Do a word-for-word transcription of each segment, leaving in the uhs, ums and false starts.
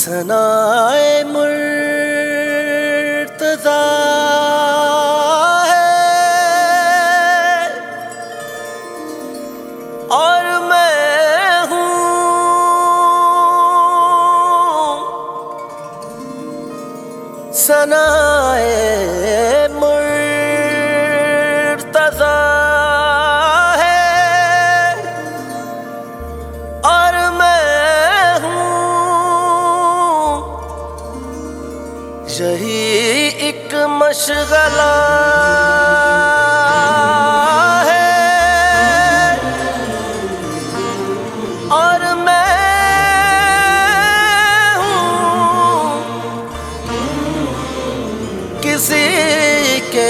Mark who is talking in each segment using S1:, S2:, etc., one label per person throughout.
S1: ثنائے مرتضیٰ ہے اور میں ہوں ثنائے مرتضیٰ ہے اور میں ہوں یہی ایک مشغلہ ہے اور میں ہوں کسی کے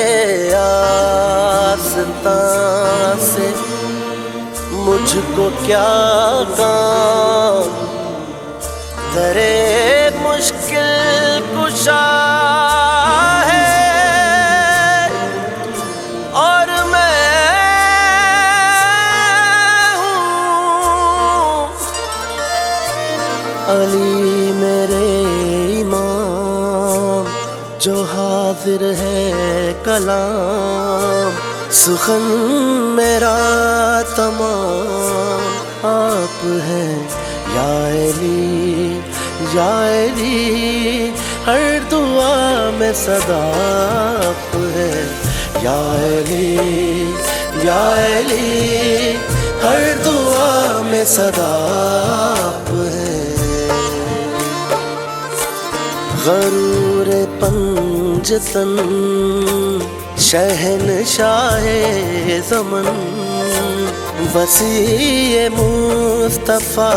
S1: آستان سے مجھ کو کیا کام درے مشکل کشا ہے اور میں ہوں علی میرے امام جو حاضر ہے کلام سخن میرا تمام آپ ہیں یا علی یا علی ہر دعا میں صدا آپ ہے یا علی یا علی ہر دعا میں صدا آپ ہے غرور پنجتن شہنشاہ زمن وسیع مصطفیٰ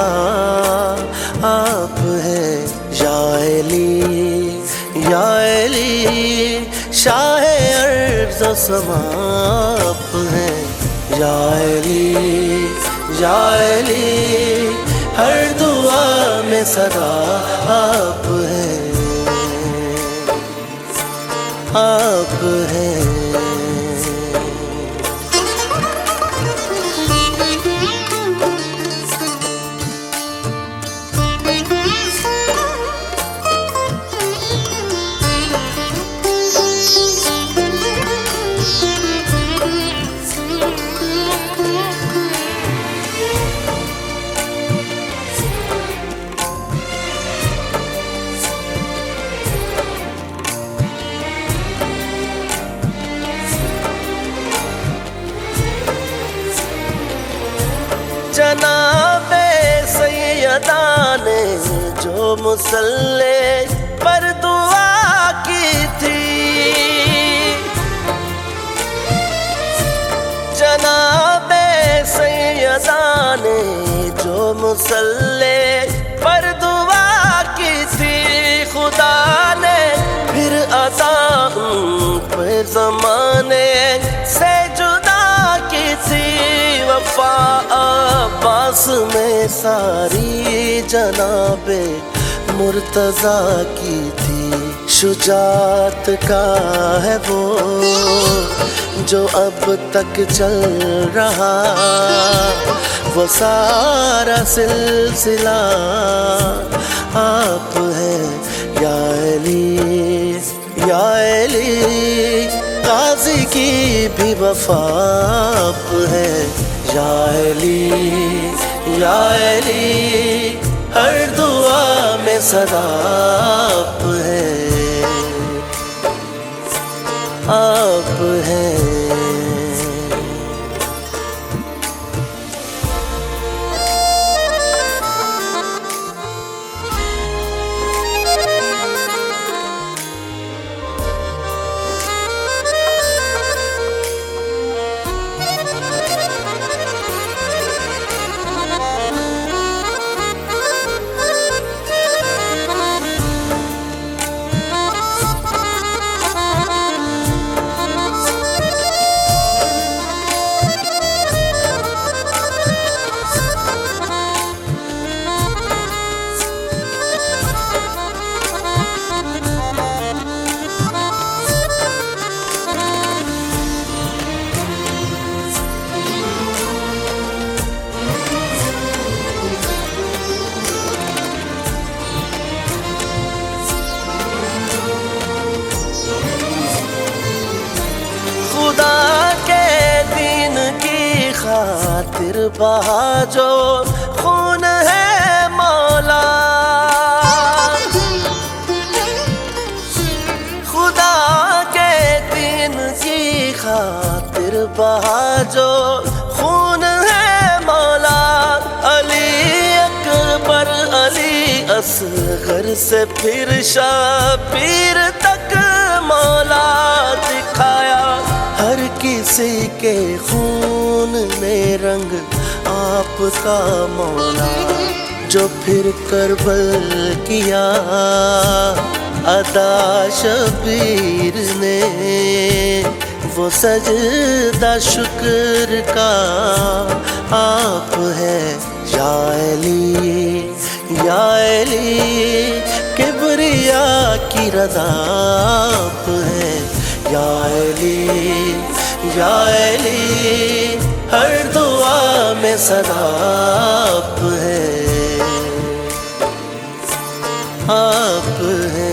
S1: آپ ہیں یا علی یا علی شاہ ارض و سما آپ ہیں یا علی یا علی ہر دعا میں صدا آپ ہیں آپ ہیں جناب سیدہ نے جو مصلی پر دعا کی تھی جناب سیدہ نے جو مصلی پر دعا کی تھی خدا نے پھر عطا ان پہ زمانے سے جدا کی تھی وفا عباس میں ساری جناب مرتضیٰ کی تھی شجاعت کا ہے وہ جو اب تک چل رہا وہ سارا سلسلہ آپ ہیں یا علی یا علی قاضی کی بھی وفا آپ ہے یا علی یا علی ہر دعا میں صدا آپ ہے آپ ہیں बहा जो खून है मौला, खुदा के दीन की खातिर बहा जो खून है मौला। अली अकबर अली असगर से फिर शबीर तक मौला दिखाया। हर किसी के खून में रंग आपका मौला, जो फिर करबल किया अदा शबीर ने, वो सजदा शुक्र का आप है। या अली या अली किबरिया की रज़ा आप है। या अली या अली हर दुआ में सदा आप है, आप है।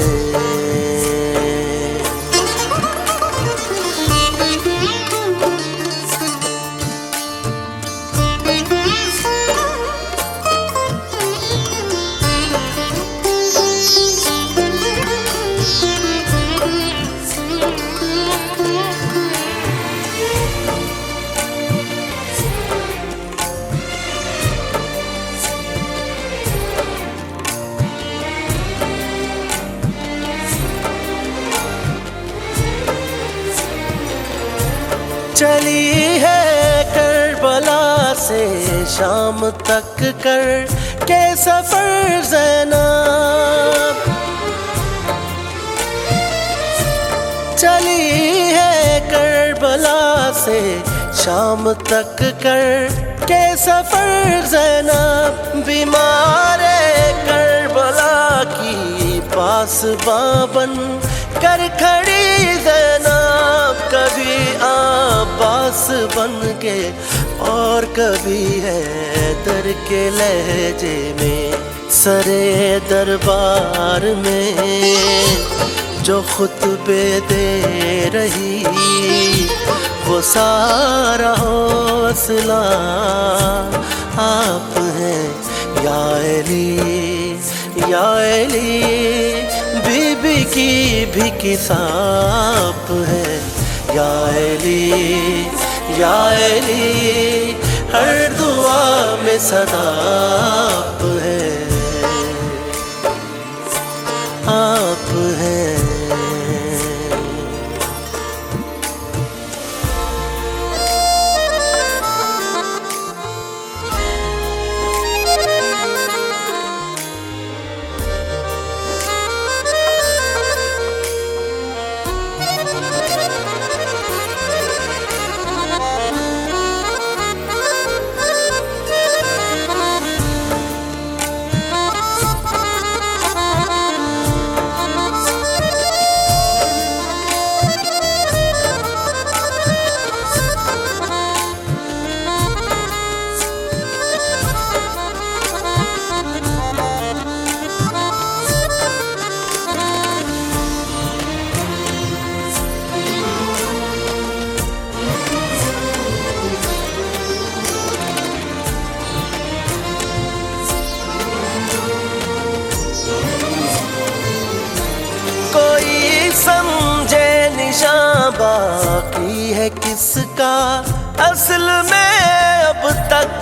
S1: चली है करबला से शाम तक कर के सफर ज़ैनब, चली है करबला से शाम तक कर के सफर ज़ैनब। बीमार करबला की पास बाबन कर खड़ी ज़ैनब, कभी आबास बन के और कभी हैदर के लहजे में। सरे दरबार में जो खुतबे दे रही, वो सारा हौसला आप हैं। या अली या अली बीबी की भी किसाब है। या अली या अली हर दुआ में सदा आप है, आप है। समझे निशान बाकी है किसका असल में अब तक,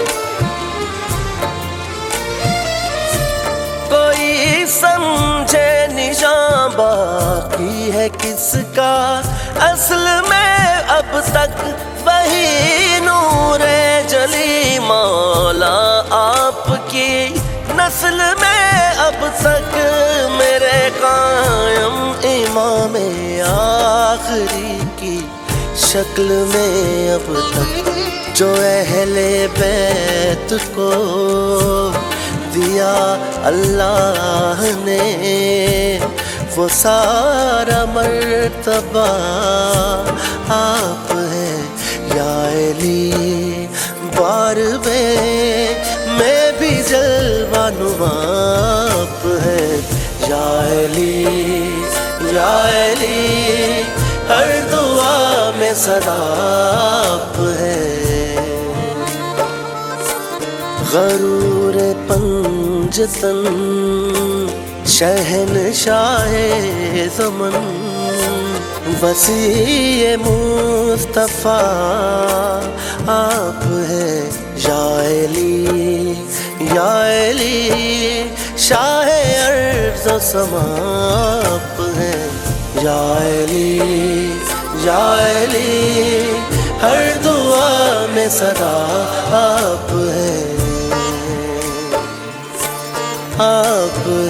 S1: कोई समझे निशान बाकी है किसका असल में अब तक। वही नूरे जली मौला आपकी नस्ल में अब तक। मेरे कायम इमाम आखिरी की शक्ल में अब तक, जो अहले बैत को दिया अल्लाह ने, वो सारा मर्तबा आप है। या अली बारवे में भी जलवा नुमा आप है। या अली या अली हर दुआ में सदा आप है, غرور پنجتن شہنشاہ زمن وسیع مصطفیٰ آپ ہے یا علی یا علی شاہ ارض و سما آپ ہے یا علی یا علی ہر دعا میں صدا آپ ہے آپ